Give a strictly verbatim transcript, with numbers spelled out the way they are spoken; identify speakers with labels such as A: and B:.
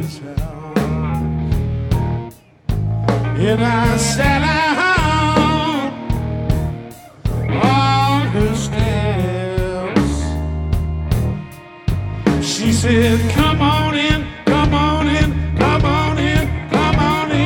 A: his house. And I sat down on her steps. She said, come on in.